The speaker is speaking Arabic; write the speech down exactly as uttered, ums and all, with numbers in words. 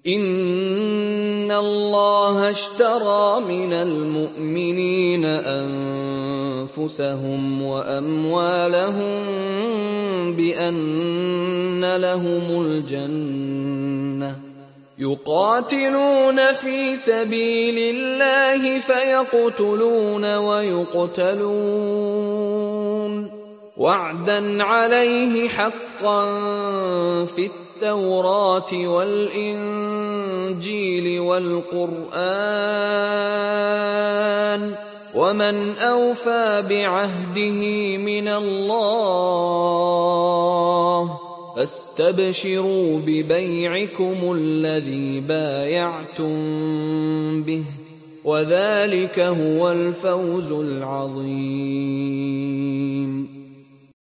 إِنَّ اللَّهَ اشْتَرَىٰ مِنَ الْمُؤْمِنِينَ أَنفُسَهُمْ وَأَمْوَالَهُم بِأَنَّ لَهُمُ الْجَنَّةَ يُقَاتِلُونَ فِي سَبِيلِ اللَّهِ فَيَقْتُلُونَ وَيُقْتَلُونَ وَعْدًا عَلَيْهِ حَقًّا فِي التَّوْرَاةِ وَالْإِنجِيلِ وَالْقُرْآنِ ۚ وَمَنْ أَوْفَىٰ بِعَهْدِهِ مِنَ اللَّهِ ۚ فَاسْتَبْشِرُوا بِبَيْعِكُمُ الَّذِي بَايَعْتُم بِهِ ۚ وَذَٰلِكَ هُوَ الْفَوْزُ الْعَظِيمُ.